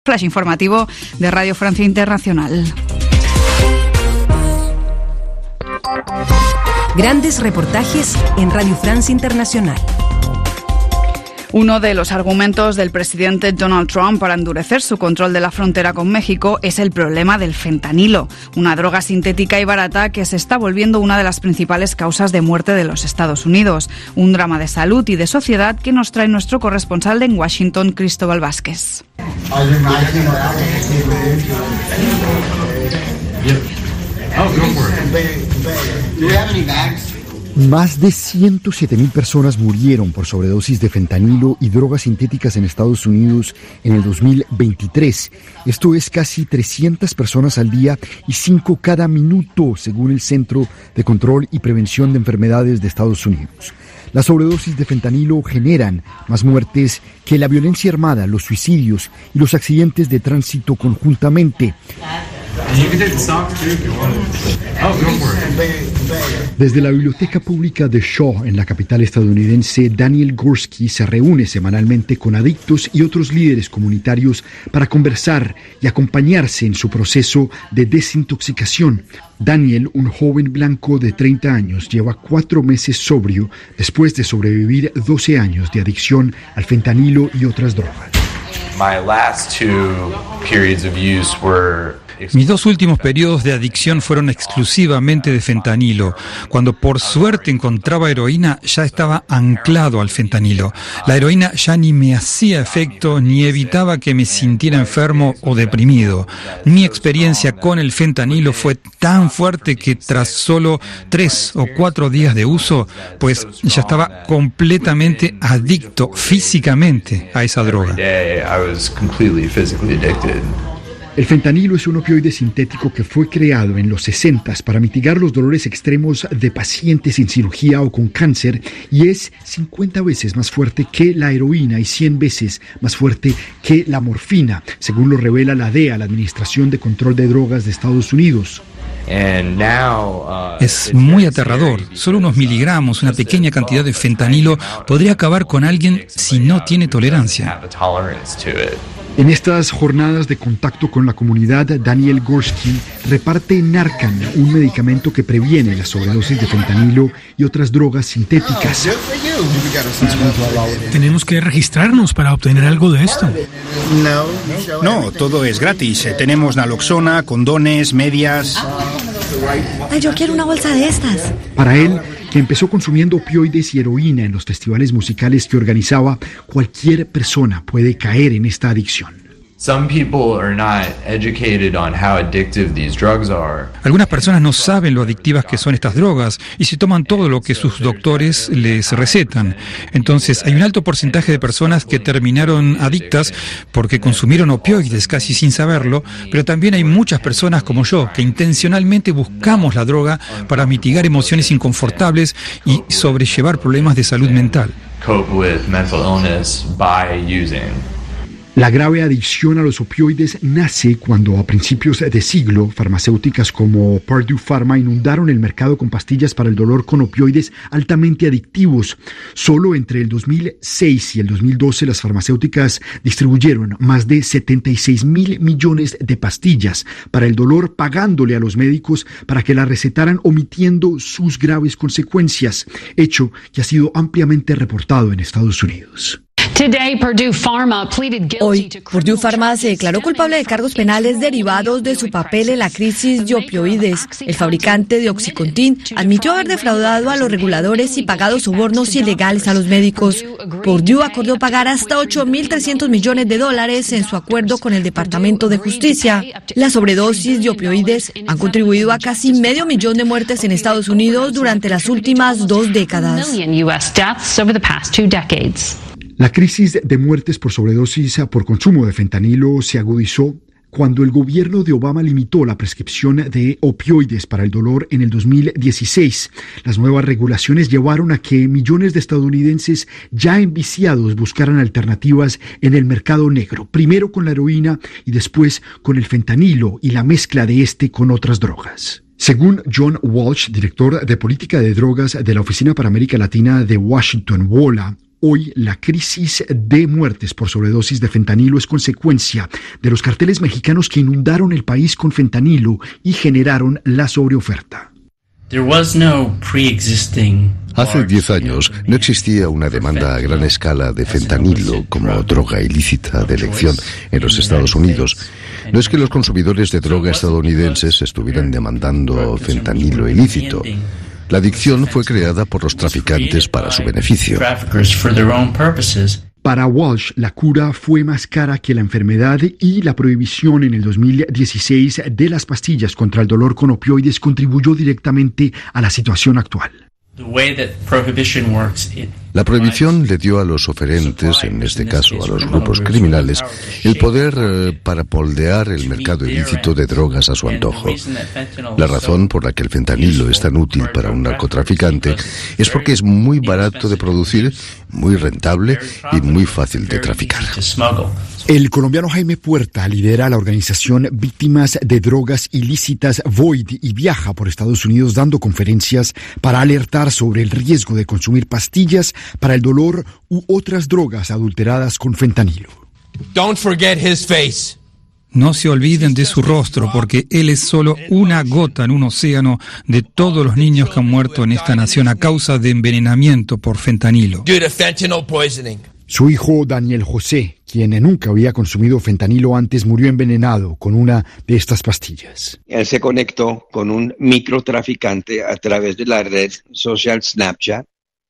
Flash informativo de Radio Francia Internacional. Grandes reportajes en Radio France Internacional. Uno de los argumentos del presidente Donald Trump para endurecer su control de la frontera con México es el problema del fentanilo, una droga sintética y barata que se está volviendo una de las principales causas de muerte de los Estados Unidos. Un drama de salud y de sociedad que nos trae nuestro corresponsal en Washington, Cristóbal Vázquez. Más de 107.000 personas murieron por sobredosis de fentanilo y drogas sintéticas en Estados Unidos en el 2023. Esto es casi 300 personas al día y 5 cada minuto, según el Centro de Control y Prevención de Enfermedades de Estados Unidos. Las sobredosis de fentanilo generan más muertes que la violencia armada, los suicidios y los accidentes de tránsito conjuntamente. Desde la Biblioteca Pública de Shaw, en la capital estadounidense, Daniel Gorski se reúne semanalmente con adictos y otros líderes comunitarios para conversar y acompañarse en su proceso de desintoxicación. Daniel, un joven blanco de 30 años, lleva 4 meses sobrio después de sobrevivir 12 años de adicción al fentanilo y otras drogas. Mis 2 últimos periodos de adicción fueron exclusivamente de fentanilo. Cuando por suerte encontraba heroína, ya estaba anclado al fentanilo. La heroína ya ni me hacía efecto ni evitaba que me sintiera enfermo o deprimido. Mi experiencia con el fentanilo fue tan fuerte que tras solo 3 o 4 días de uso, pues ya estaba completamente adicto físicamente a esa droga. El fentanilo es un opioide sintético que fue creado en los 60s para mitigar los dolores extremos de pacientes sin cirugía o con cáncer y es 50 veces más fuerte que la heroína y 100 veces más fuerte que la morfina, según lo revela la DEA, la Administración de Control de Drogas de Estados Unidos. Es muy aterrador. Solo unos miligramos, una pequeña cantidad de fentanilo podría acabar con alguien si no tiene tolerancia. En estas jornadas de contacto con la comunidad, Daniel Gorski reparte Narcan, un medicamento que previene la sobredosis de fentanilo y otras drogas sintéticas. Tenemos que registrarnos para obtener algo de esto. No, todo es gratis. Tenemos naloxona, condones, medias. Ay, yo quiero una bolsa de estas. Para él, que empezó consumiendo opioides y heroína en los festivales musicales que organizaba, cualquier persona puede caer en esta adicción. Algunas personas no saben lo adictivas que son estas drogas y se toman todo lo que sus doctores les recetan. Entonces, hay un alto porcentaje de personas que terminaron adictas porque consumieron opioides casi sin saberlo, pero también hay muchas personas como yo que intencionalmente buscamos la droga para mitigar emociones inconfortables y sobrellevar problemas de salud mental. La grave adicción a los opioides nace cuando a principios de siglo farmacéuticas como Purdue Pharma inundaron el mercado con pastillas para el dolor con opioides altamente adictivos. Solo entre el 2006 y el 2012 las farmacéuticas distribuyeron más de 76.000 millones de pastillas para el dolor, pagándole a los médicos para que la recetaran omitiendo sus graves consecuencias, hecho que ha sido ampliamente reportado en Estados Unidos. Hoy, Purdue Pharma se declaró culpable de cargos penales derivados de su papel en la crisis de opioides. El fabricante de Oxycontin admitió haber defraudado a los reguladores y pagado sobornos ilegales a los médicos. Purdue acordó pagar hasta $8.300 millones en su acuerdo con el Departamento de Justicia. Las sobredosis de opioides han contribuido a casi 500.000 de muertes en Estados Unidos durante las últimas 2 décadas. La crisis de muertes por sobredosis por consumo de fentanilo se agudizó cuando el gobierno de Obama limitó la prescripción de opioides para el dolor en el 2016. Las nuevas regulaciones llevaron a que millones de estadounidenses ya enviciados buscaran alternativas en el mercado negro, primero con la heroína y después con el fentanilo y la mezcla de este con otras drogas. Según John Walsh, director de política de drogas de la Oficina para América Latina de Washington, WOLA, Hoy la crisis de muertes por sobredosis de fentanilo es consecuencia de los carteles mexicanos que inundaron el país con fentanilo y generaron la sobreoferta. Hace 10 años no existía una demanda a gran escala de fentanilo como droga ilícita de elección en los Estados Unidos. No es que los consumidores de droga estadounidenses estuvieran demandando fentanilo ilícito. La adicción fue creada por los traficantes para su beneficio. Para Walsh, la cura fue más cara que la enfermedad y la prohibición en el 2016 de las pastillas contra el dolor con opioides contribuyó directamente a la situación actual. La prohibición le dio a los oferentes, en este caso a los grupos criminales, el poder para moldear el mercado ilícito de drogas a su antojo. La razón por la que el fentanilo es tan útil para un narcotraficante es porque es muy barato de producir, muy rentable y muy fácil de traficar. El colombiano Jaime Puerta lidera la organización Víctimas de Drogas Ilícitas Void y viaja por Estados Unidos dando conferencias para alertar sobre el riesgo de consumir pastillas para el dolor u otras drogas adulteradas con fentanilo. Don't forget his face. No se olviden de su rostro, porque él es solo una gota en un océano de todos los niños que han muerto en esta nación a causa de envenenamiento por fentanilo. Due to fentanyl poisoning. Su hijo Daniel José, quien nunca había consumido fentanilo antes, murió envenenado con una de estas pastillas. Él se conectó con un microtraficante a través de la red social Snapchat.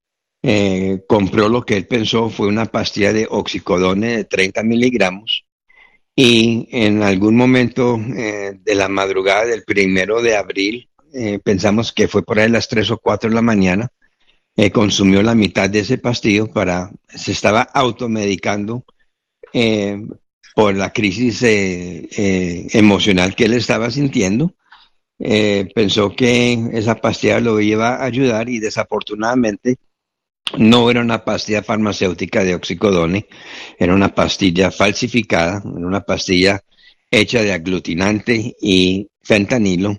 Compró lo que él pensó fue una pastilla de oxicodone de 30 miligramos y en algún momento de la madrugada del 1 de abril, pensamos que fue por ahí a las 3 o 4 de la mañana, consumió la mitad de ese pastillo se estaba automedicando por la crisis emocional que él estaba sintiendo. Pensó que esa pastilla lo iba a ayudar y desafortunadamente no era una pastilla farmacéutica de oxicodone, era una pastilla falsificada, era una pastilla hecha de aglutinante y fentanilo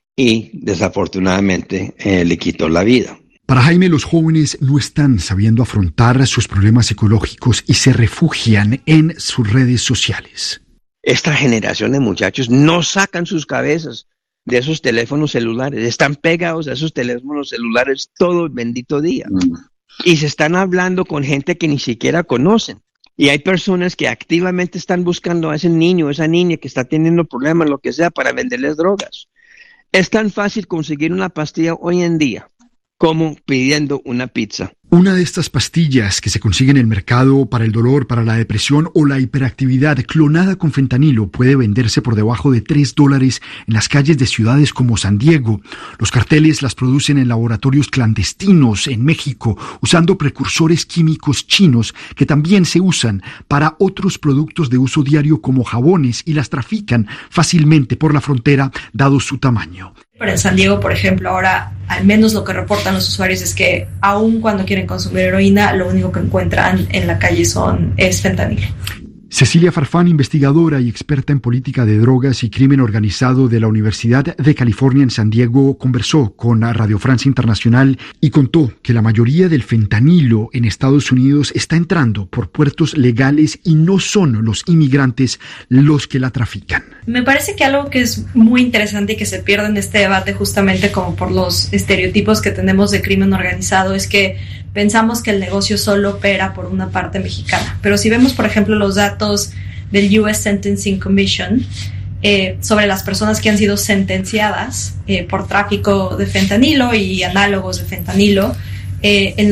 y desafortunadamente le quitó la vida. Para Jaime, los jóvenes no están sabiendo afrontar sus problemas psicológicos y se refugian en sus redes sociales. Esta generación de muchachos no sacan sus cabezas de esos teléfonos celulares, están pegados a esos teléfonos celulares todo el bendito día. Y se están hablando con gente que ni siquiera conocen. Y hay personas que activamente están buscando a ese niño, esa niña que está teniendo problemas, lo que sea, para venderles drogas. Es tan fácil conseguir una pastilla hoy en día como pidiendo una pizza. Una de estas pastillas que se consigue en el mercado para el dolor, para la depresión o la hiperactividad clonada con fentanilo puede venderse por debajo de $3 en las calles de ciudades como San Diego. Los carteles las producen en laboratorios clandestinos en México usando precursores químicos chinos que también se usan para otros productos de uso diario como jabones y las trafican fácilmente por la frontera dado su tamaño. Pero en San Diego, por ejemplo, ahora al menos lo que reportan los usuarios es que aun cuando quieren consumir heroína, lo único que encuentran en la calle es fentanilo. Cecilia Farfán, investigadora y experta en política de drogas y crimen organizado de la Universidad de California en San Diego, conversó con Radio Francia Internacional y contó que la mayoría del fentanilo en Estados Unidos está entrando por puertos legales y no son los inmigrantes los que la trafican. Me parece que algo que es muy interesante y que se pierde en este debate justamente como por los estereotipos que tenemos de crimen organizado es que pensamos que el negocio solo opera por una parte mexicana. Pero si vemos, por ejemplo, los datos del US Sentencing Commission sobre las personas que han sido sentenciadas por tráfico de fentanilo y análogos de fentanilo, el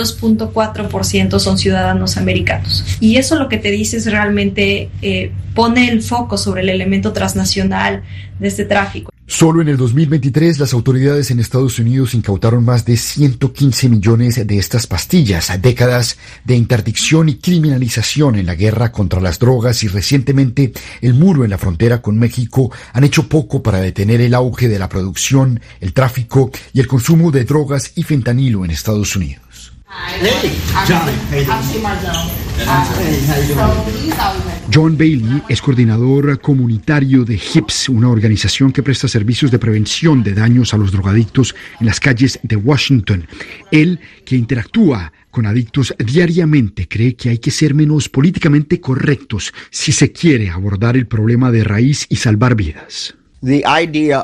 92.4% son ciudadanos americanos. Y eso lo que te dice es realmente pone el foco sobre el elemento transnacional de este tráfico. Solo en el 2023 las autoridades en Estados Unidos incautaron más de 115 millones de estas pastillas, décadas de interdicción y criminalización en la guerra contra las drogas y recientemente el muro en la frontera con México han hecho poco para detener el auge de la producción, el tráfico y el consumo de drogas y fentanilo en Estados Unidos. John Bailey es coordinador comunitario de HIPS, una organización que presta servicios de prevención de daños a los drogadictos en las calles de Washington. Él, que interactúa con adictos diariamente, cree que hay que ser menos políticamente correctos si se quiere abordar el problema de raíz y salvar vidas. La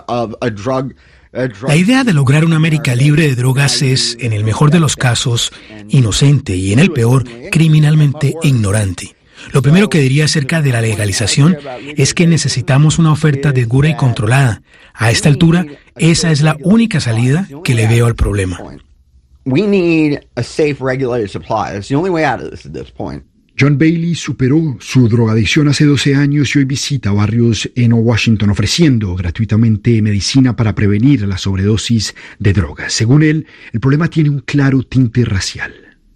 idea de lograr una América libre de drogas es, en el mejor de los casos, inocente y en el peor, criminalmente ignorante. Lo primero que diría acerca de la legalización es que necesitamos una oferta segura y controlada. A esta altura, esa es la única salida que le veo al problema. John Bailey superó su drogadicción hace 12 años y hoy visita barrios en Washington ofreciendo gratuitamente medicina para prevenir la sobredosis de drogas. Según él, el problema tiene un claro tinte racial.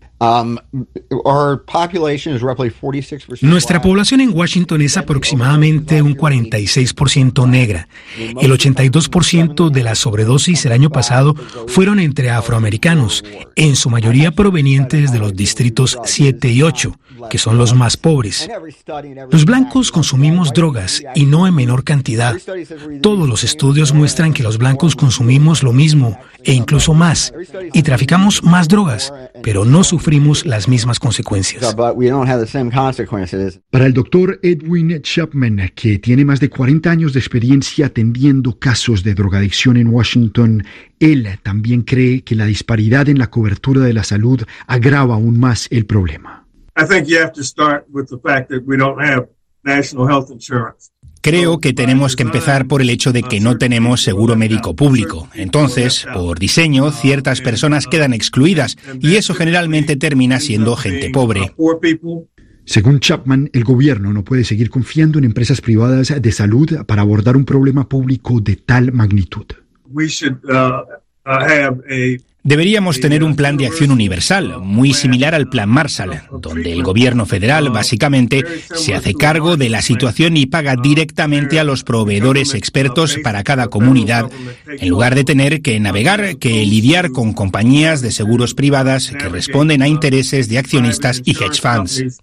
Nuestra población en Washington es aproximadamente un 46% negra. El 82% de las sobredosis el año pasado fueron entre afroamericanos, en su mayoría provenientes de los distritos 7 y 8, que son los más pobres. Los blancos consumimos drogas y no en menor cantidad. Todos los estudios muestran que los blancos consumimos lo mismo e incluso más, y traficamos más drogas, pero no sufrimos las mismas consecuencias. Para el doctor Edwin Chapman, que tiene más de 40 años de experiencia atendiendo casos de drogadicción en Washington, él también cree que la disparidad en la cobertura de la salud agrava aún más el problema. Creo que tenemos que empezar por el hecho de que no tenemos seguro médico público. Entonces, por diseño, ciertas personas quedan excluidas y eso generalmente termina siendo gente pobre. Según Chapman, el gobierno no puede seguir confiando en empresas privadas de salud para abordar un problema público de tal magnitud. Deberíamos tener un plan de acción universal, muy similar al Plan Marshall, donde el gobierno federal básicamente se hace cargo de la situación y paga directamente a los proveedores expertos para cada comunidad, en lugar de tener que lidiar con compañías de seguros privadas que responden a intereses de accionistas y hedge funds.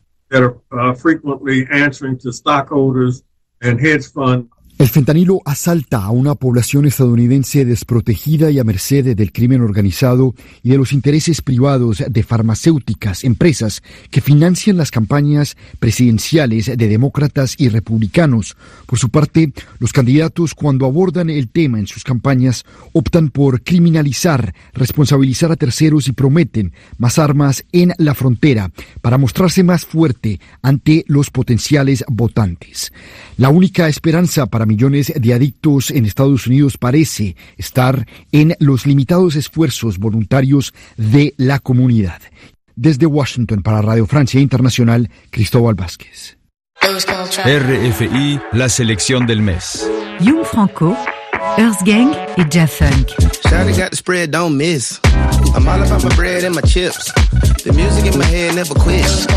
El fentanilo asalta a una población estadounidense desprotegida y a merced del crimen organizado y de los intereses privados de farmacéuticas, empresas que financian las campañas presidenciales de demócratas y republicanos. Por su parte, los candidatos, cuando abordan el tema en sus campañas, optan por criminalizar, responsabilizar a terceros y prometen más armas en la frontera para mostrarse más fuerte ante los potenciales votantes. La única esperanza para millones de adictos en Estados Unidos parece estar en los limitados esfuerzos voluntarios de la comunidad. Desde Washington para Radio Francia Internacional, Cristóbal Vázquez. RFI, la selección del mes. Young Franco, Earth Gang y Jeff Funk. Shawty got the spread, don't miss. I'm all about my bread and my chips. The music in my head never quits.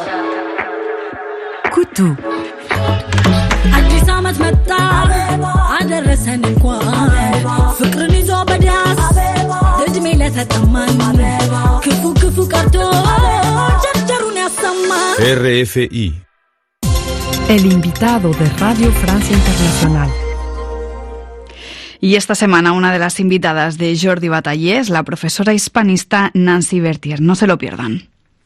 Couteau. አዲስ ዓመት መጣ አደረሰን እንኳን ፍቅርን ይዞ በዳስ እድሜ ለተጠማን ክፉ ክፉ ቀርቶ ቸርቸሩን ያሰማን RFI. El invitado de Radio Francia Internacional. Y esta semana una de las invitadas de Jordi Batallé es la profesora hispanista Nancy Bertier. No se lo pierdan.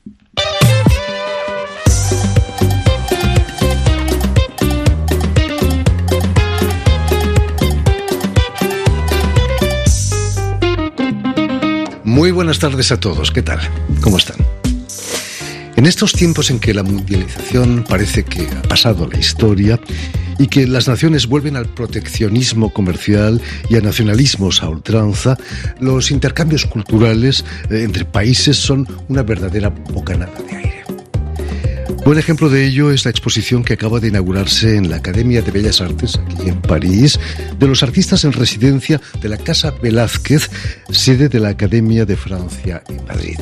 Muy buenas tardes a todos, ¿qué tal? ¿Cómo están? En estos tiempos en que la mundialización parece que ha pasado a la historia y que las naciones vuelven al proteccionismo comercial y a nacionalismos a ultranza, los intercambios culturales entre países son una verdadera bocanada de aire. Buen ejemplo de ello es la exposición que acaba de inaugurarse en la Academia de Bellas Artes, aquí en París, de los artistas en residencia de la Casa Velázquez, sede de la Academia de Francia en Madrid.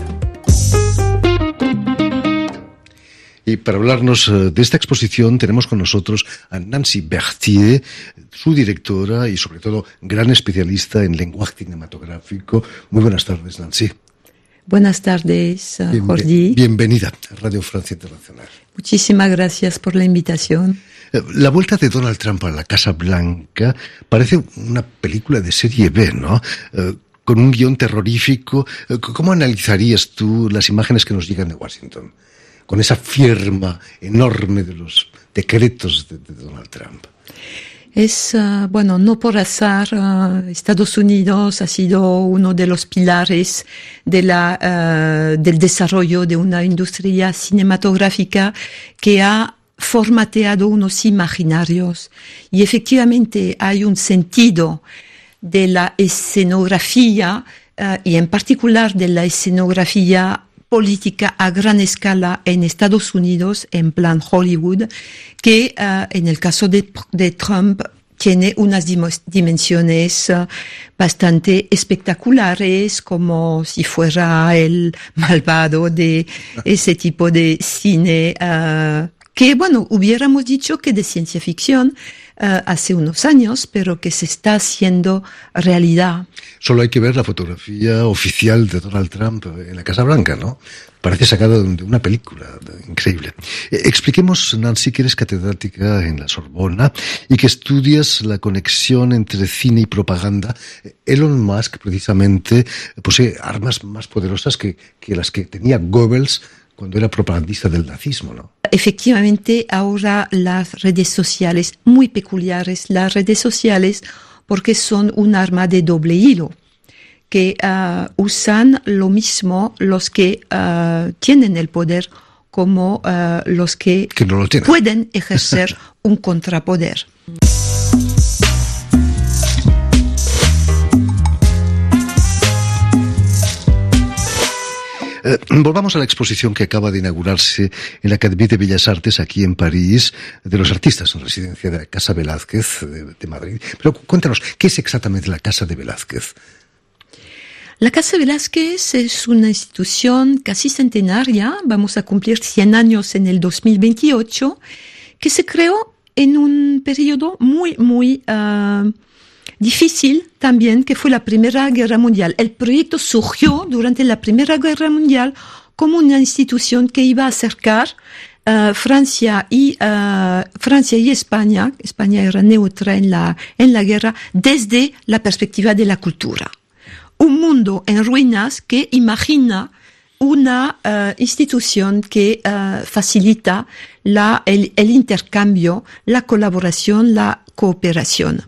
Y para hablarnos de esta exposición tenemos con nosotros a Nancy Bertier, su directora y sobre todo gran especialista en lenguaje cinematográfico. Muy buenas tardes, Nancy. Buenas tardes, Jordi. Bienvenida a Radio Francia Internacional. Muchísimas gracias por la invitación. La vuelta de Donald Trump a la Casa Blanca parece una película de serie B, ¿no? Con un guión terrorífico. ¿Cómo analizarías tú las imágenes que nos llegan de Washington? Con esa firma enorme de los decretos de Donald Trump. No por azar, Estados Unidos ha sido uno de los pilares del desarrollo de una industria cinematográfica que ha formateado unos imaginarios. Y efectivamente hay un sentido de la escenografía y en particular de la escenografía política a gran escala en Estados Unidos, en plan Hollywood, que en el caso de Trump tiene unas dimensiones bastante espectaculares, como si fuera el malvado de ese tipo de cine que, hubiéramos dicho que de ciencia ficción hace unos años, pero que se está haciendo realidad. Solo hay que ver la fotografía oficial de Donald Trump en la Casa Blanca, ¿no? Parece sacado de una película increíble. Expliquemos, Nancy, que eres catedrática en la Sorbona y que estudias la conexión entre cine y propaganda. Elon Musk, precisamente, posee armas más poderosas que las que tenía Goebbels cuando era propagandista del nazismo, ¿no? Efectivamente, ahora las redes sociales, muy peculiares, las redes sociales, porque son un arma de doble hilo, que usan lo mismo los que tienen el poder como los que no lo tienen. Pueden ejercer un contrapoder. Volvamos a la exposición que acaba de inaugurarse en la Académie de Bellas Artes aquí en París, de los artistas en residencia de la Casa Velázquez de Madrid. Pero cuéntanos, ¿qué es exactamente la Casa de Velázquez? La Casa Velázquez es una institución casi centenaria, vamos a cumplir 100 años en el 2028, que se creó en un periodo muy difícil también, que fue la Primera Guerra Mundial. El proyecto surgió durante la Primera Guerra Mundial como una institución que iba a acercar Francia y España. España era neutra en la guerra desde la perspectiva de la cultura. Un mundo en ruinas que imagina una institución que facilita el intercambio, la colaboración, la cooperación.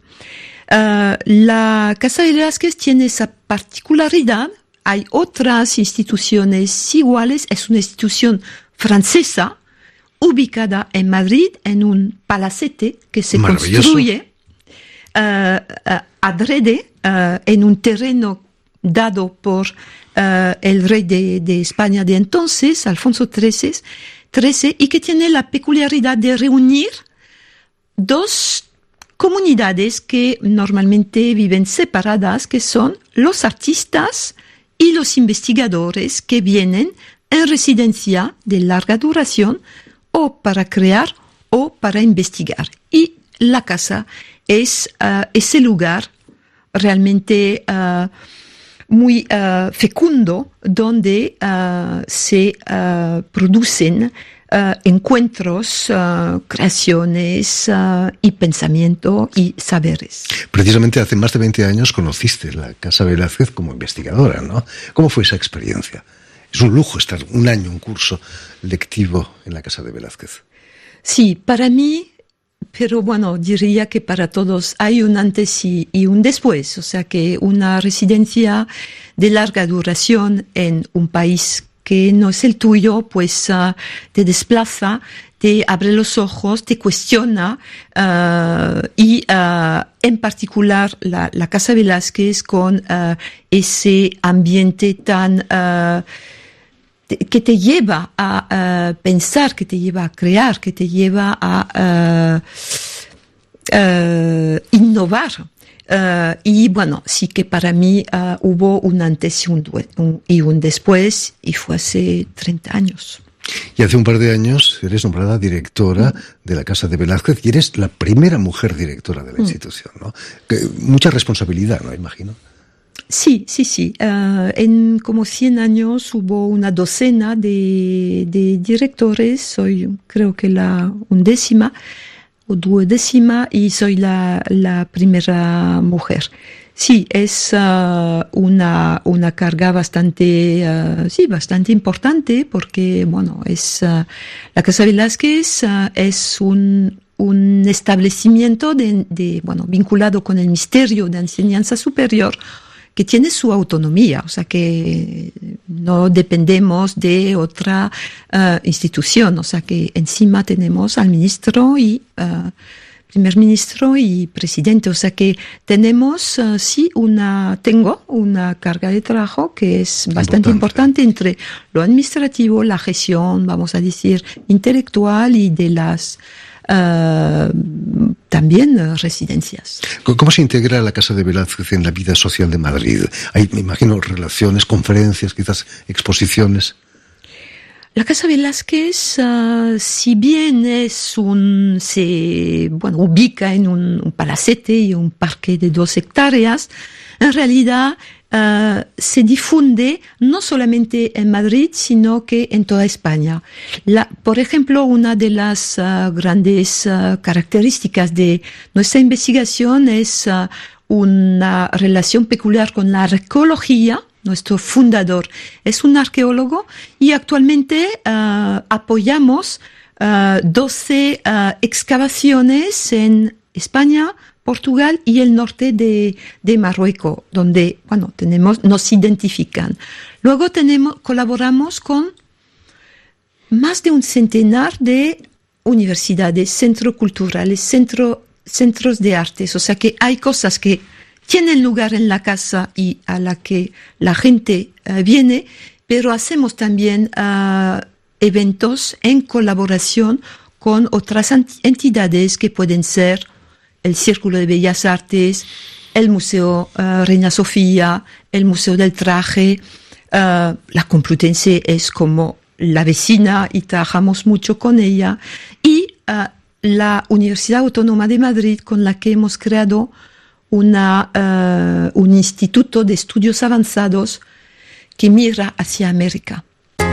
La Casa Velázquez tiene esa particularidad. Hay otras instituciones iguales. Es una institución francesa ubicada en Madrid, en un palacete que se construye adrede en un terreno dado por el rey de España de entonces, Alfonso XIII, y que tiene la peculiaridad de reunir dos comunidades que normalmente viven separadas, que son los artistas y los investigadores que vienen en residencia de larga duración o para crear o para investigar. Y la casa es ese lugar realmente muy fecundo donde se producen encuentros, creaciones y pensamiento y saberes. Precisamente hace más de 20 años conociste la Casa Velázquez como investigadora, ¿no? ¿Cómo fue esa experiencia? Es un lujo estar un año, un curso lectivo en la Casa de Velázquez. Sí, para mí, pero diría que para todos hay un antes y un después. O sea que una residencia de larga duración en un país que no es el tuyo, pues te desplaza, te abre los ojos, te cuestiona y en particular la Casa Velázquez con ese ambiente tan que te lleva a pensar, que te lleva a crear, que te lleva a innovar. Y sí que para mí hubo un antes y un después, y fue hace 30 años. Y hace un par de años eres nombrada directora de la Casa de Velázquez y eres la primera mujer directora de la institución, ¿no? Mucha responsabilidad, ¿no? Imagino. Sí. En como 100 años hubo una docena de directores. Soy, creo que la 11ª o 12ª, y soy la primera mujer. Sí, es una carga bastante importante, porque, bueno, la Casa Velázquez es un establecimiento vinculado con el Ministerio de Enseñanza Superior, que tiene su autonomía, o sea que no dependemos de otra institución, o sea que encima tenemos al ministro y primer ministro y presidente, o sea que tenemos tengo una carga de trabajo que es bastante importante entre lo administrativo, la gestión, vamos a decir, intelectual, y de las también residencias. ¿Cómo se integra la Casa de Velázquez en la vida social de Madrid? Hay, me imagino, relaciones, conferencias, quizás exposiciones. La Casa Velázquez, si bien ubica en un palacete y un parque de 2 hectáreas, en realidad se difunde no solamente en Madrid, sino que en toda España. Por ejemplo, una de las grandes características de nuestra investigación es una relación peculiar con la arqueología. Nuestro fundador es un arqueólogo, y actualmente apoyamos 12 excavaciones en España, Portugal y el norte de Marruecos, donde, nos identifican. Luego colaboramos con más de un centenar de universidades, centros culturales, centros de artes. O sea que hay cosas que tienen lugar en la casa y a la que la gente viene, pero hacemos también eventos en colaboración con otras entidades que pueden ser el Círculo de Bellas Artes, el Museo Reina Sofía, el Museo del Traje. La Complutense es como la vecina y trabajamos mucho con ella. Y la Universidad Autónoma de Madrid, con la que hemos creado un instituto de estudios avanzados que mira hacia América.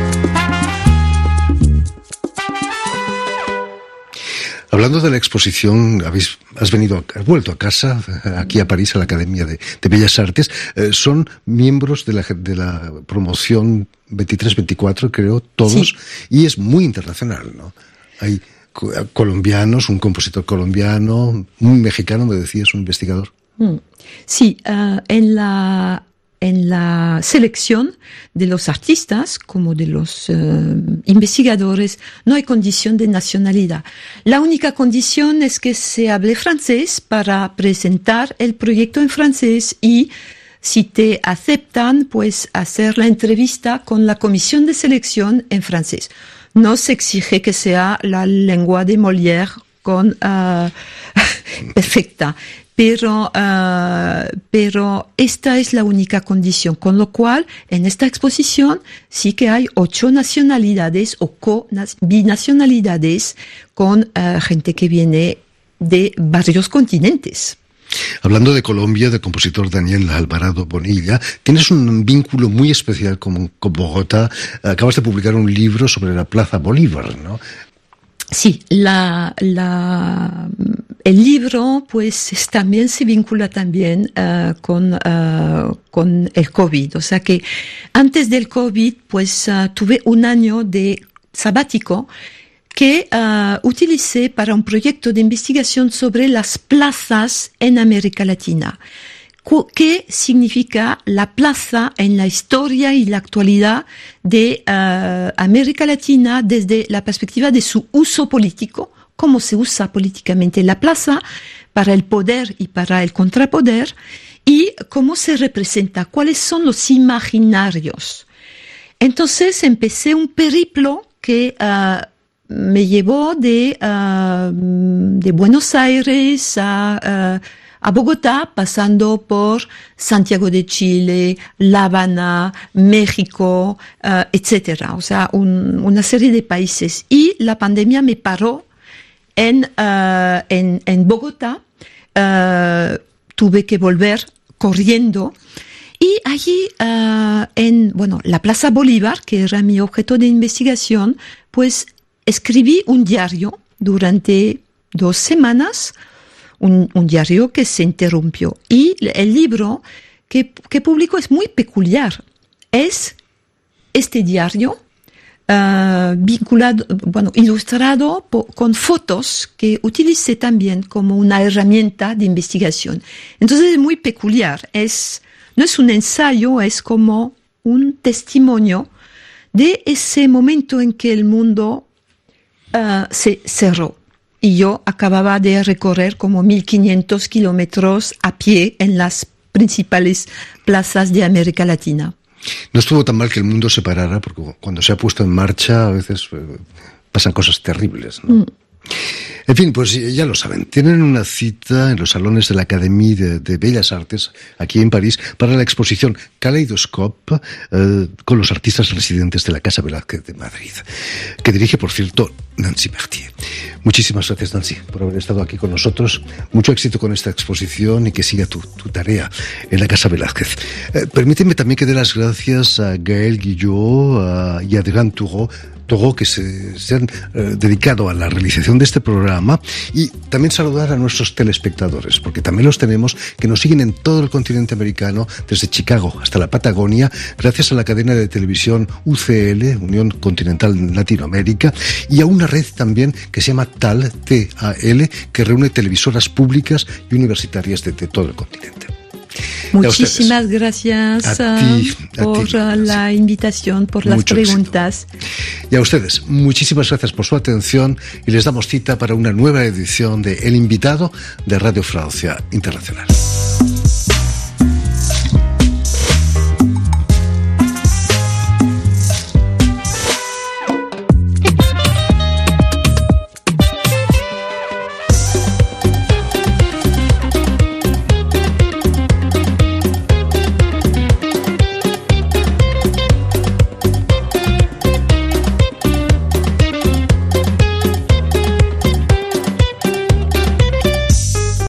Hablando de la exposición, has vuelto a casa, aquí a París, a la Academia de Bellas Artes. Son miembros de la promoción 23-24, creo, todos, sí. Y es muy internacional, ¿no? Hay colombianos, un compositor colombiano, un mexicano, me decías, un investigador. Sí, en la selección de los artistas como de los investigadores no hay condición de nacionalidad. La única condición es que se hable francés para presentar el proyecto en francés, y si te aceptan, pues hacer la entrevista con la comisión de selección en francés. No se exige que sea la lengua de Molière perfecta. Pero esta es la única condición, con lo cual en esta exposición sí que hay 8 nacionalidades o binacionalidades, con gente que viene de varios continentes. Hablando de Colombia, del compositor Daniel Alvarado Bonilla, tienes un vínculo muy especial con Bogotá. Acabas de publicar un libro sobre la Plaza Bolívar, ¿no? Sí, el libro pues también se vincula también con el COVID. O sea que antes del COVID pues tuve un año de sabático que utilicé para un proyecto de investigación sobre las plazas en América Latina. ¿Qué significa la plaza en la historia y la actualidad de América Latina desde la perspectiva de su uso político? ¿Cómo se usa políticamente la plaza para el poder y para el contrapoder? ¿Y cómo se representa? ¿Cuáles son los imaginarios? Entonces empecé un periplo que me llevó de Buenos Aires a Bogotá, pasando por Santiago de Chile, La Habana, México, etcétera. O sea, una serie de países. Y la pandemia me paró en Bogotá. Tuve que volver corriendo. allí, en la Plaza Bolívar, que era mi objeto de investigación, pues escribí un diario durante 2 semanas, un diario que se interrumpió. Y el libro que publicó es muy peculiar. Es este diario vinculado, ilustrado con fotos que utilicé también como una herramienta de investigación. Entonces es muy peculiar. No es un ensayo, es como un testimonio de ese momento en que el mundo se cerró. Y yo acababa de recorrer como 1.500 kilómetros a pie en las principales plazas de América Latina. No estuvo tan mal que el mundo se parara, porque cuando se ha puesto en marcha a veces pasan cosas terribles, ¿no? En fin, pues ya lo saben, tienen una cita en los salones de la Académie de Bellas Artes, aquí en París, para la exposición Kaleidoscope, con los artistas residentes de la Casa Velázquez de Madrid, que dirige, por cierto, Nancy Berthier. Muchísimas gracias, Nancy, por haber estado aquí con nosotros. Mucho éxito con esta exposición y que siga tu tarea en la Casa Velázquez. Permíteme también que dé las gracias a Gaël Guillot y a Adrien Toureau, que se han dedicado a la realización de este programa, y también saludar a nuestros telespectadores, porque también los tenemos, que nos siguen en todo el continente americano, desde Chicago hasta la Patagonia, gracias a la cadena de televisión UCL, Unión Continental Latinoamérica, y a una red también que se llama TAL, T-A-L, que reúne televisoras públicas y universitarias de todo el continente. Muchísimas gracias por la invitación, por las preguntas. Y a ustedes, muchísimas gracias por su atención, y les damos cita para una nueva edición de El Invitado de Radio Francia Internacional.